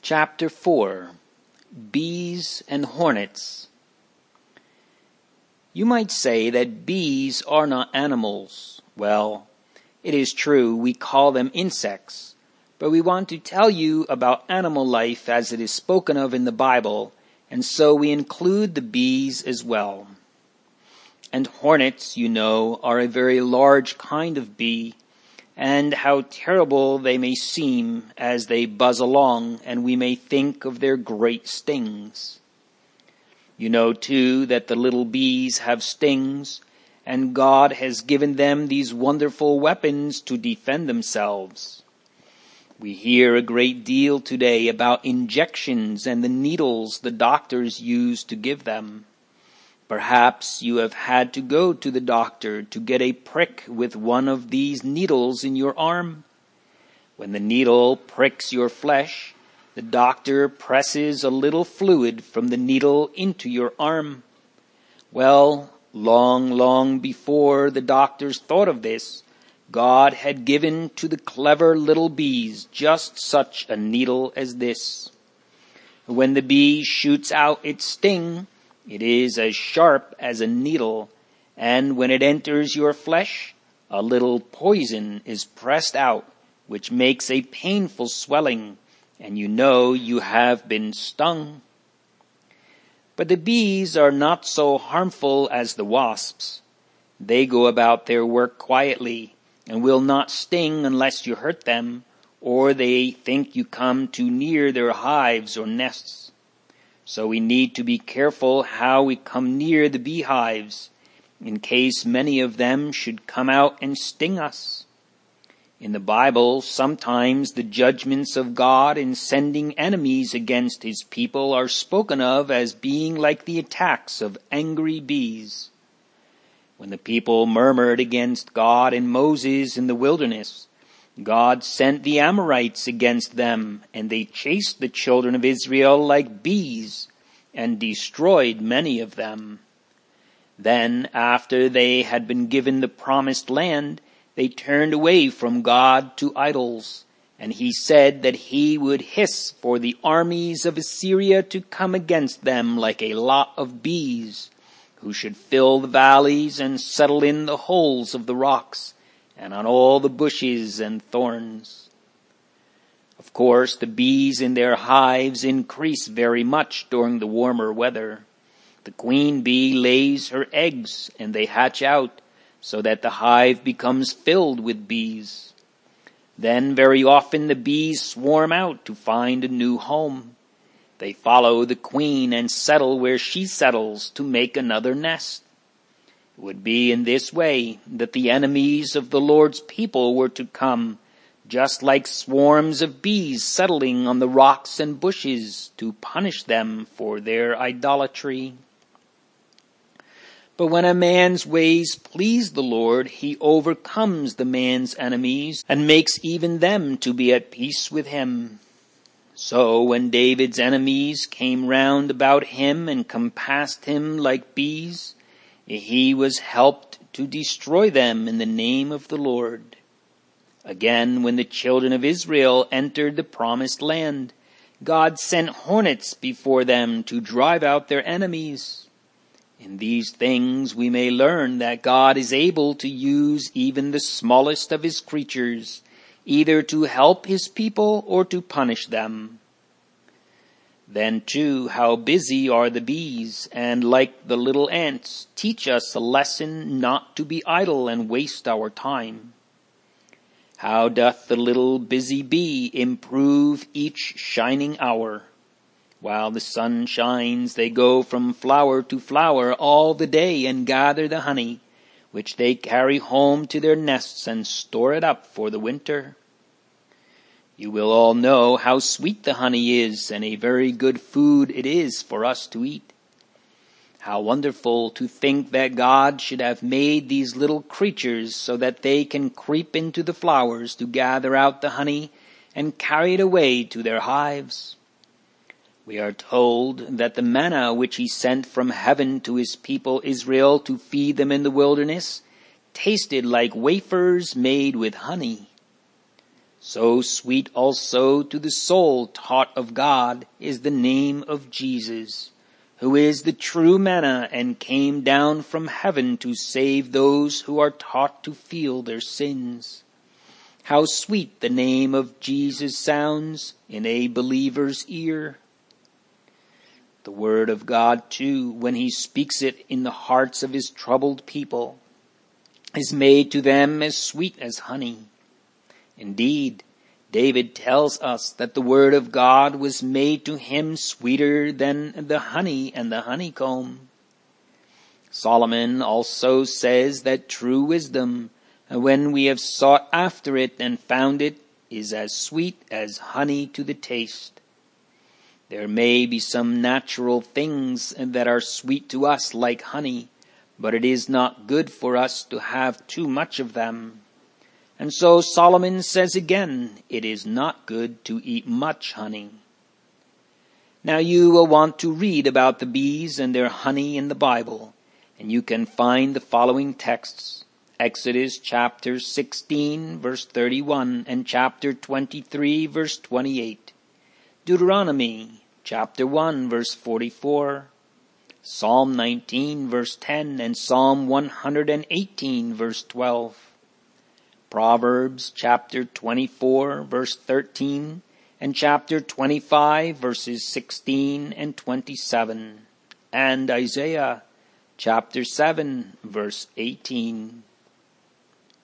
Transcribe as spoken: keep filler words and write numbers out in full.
Chapter four. Bees and Hornets. You might say that bees are not animals. Well, it is true, we call them insects, but we want to tell you about animal life as it is spoken of in the Bible, and so we include the bees as well. And hornets, you know, are a very large kind of bee, and how terrible they may seem as they buzz along, and we may think of their great stings. You know, too, that the little bees have stings, and God has given them these wonderful weapons to defend themselves. We hear a great deal today about injections and the needles the doctors use to give them. Perhaps you have had to go to the doctor to get a prick with one of these needles in your arm. When the needle pricks your flesh, the doctor presses a little fluid from the needle into your arm. Well, long, long before the doctors thought of this, God had given to the clever little bees just such a needle as this. When the bee shoots out its sting, it is as sharp as a needle, and when it enters your flesh, a little poison is pressed out, which makes a painful swelling, and you know you have been stung. But the bees are not so harmful as the wasps. They go about their work quietly, and will not sting unless you hurt them, or they think you come too near their hives or nests. So we need to be careful how we come near the beehives, in case many of them should come out and sting us. In the Bible, sometimes the judgments of God in sending enemies against his people are spoken of as being like the attacks of angry bees. When the people murmured against God and Moses in the wilderness, God sent the Amorites against them, and they chased the children of Israel like bees, and destroyed many of them. Then, after they had been given the promised land, they turned away from God to idols, and he said that he would hiss for the armies of Assyria to come against them like a lot of bees, who should fill the valleys and settle in the holes of the rocks, and on all the bushes and thorns. Of course, the bees in their hives increase very much during the warmer weather. The queen bee lays her eggs, and they hatch out, so that the hive becomes filled with bees. Then very often the bees swarm out to find a new home. They follow the queen and settle where she settles to make another nest. It would be in this way that the enemies of the Lord's people were to come, just like swarms of bees settling on the rocks and bushes to punish them for their idolatry. But when a man's ways please the Lord, he overcomes the man's enemies and makes even them to be at peace with him. So when David's enemies came round about him and compassed him like bees, he was helped to destroy them in the name of the Lord. Again, when the children of Israel entered the promised land, God sent hornets before them to drive out their enemies. In these things we may learn that God is able to use even the smallest of his creatures, either to help his people or to punish them. Then, too, how busy are the bees, and like the little ants, teach us a lesson not to be idle and waste our time. How doth the little busy bee improve each shining hour? While the sun shines, they go from flower to flower all the day and gather the honey, which they carry home to their nests and store it up for the winter. You will all know how sweet the honey is, and a very good food it is for us to eat. How wonderful to think that God should have made these little creatures so that they can creep into the flowers to gather out the honey and carry it away to their hives. We are told that the manna which he sent from heaven to his people Israel to feed them in the wilderness tasted like wafers made with honey. So sweet also to the soul taught of God is the name of Jesus, who is the true manna and came down from heaven to save those who are taught to feel their sins. How sweet the name of Jesus sounds in a believer's ear. The word of God, too, when he speaks it in the hearts of his troubled people, is made to them as sweet as honey. Indeed, David tells us that the word of God was made to him sweeter than the honey and the honeycomb. Solomon also says that true wisdom, when we have sought after it and found it, is as sweet as honey to the taste. There may be some natural things that are sweet to us like honey, but it is not good for us to have too much of them. And so Solomon says again, it is not good to eat much honey. Now you will want to read about the bees and their honey in the Bible, and you can find the following texts. Exodus chapter sixteen verse thirty-one and chapter twenty-three verse twenty-eight. Deuteronomy chapter one verse forty-four. Psalm nineteen verse ten and Psalm one hundred eighteen verse twelve. Proverbs chapter twenty-four verse thirteen and chapter twenty-five verses sixteen and twenty-seven. And Isaiah chapter seven verse eighteen.